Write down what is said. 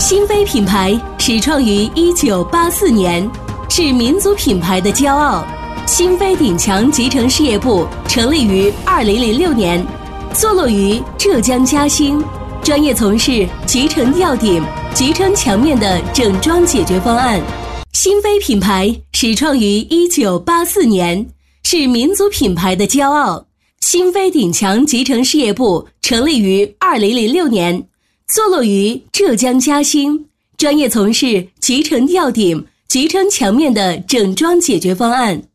新飞品牌始创于1984年，是民族品牌的骄傲。新飞鼎强集成事业部成立于2006年，坐落于浙江嘉兴，专业从事集成吊顶、集成墙面的整装解决方案。新飞品牌始创于1984年，是民族品牌的骄傲。新飞鼎强集成事业部成立于2006年，坐落于浙江嘉兴，专业从事集成吊顶、集成墙面的整装解决方案。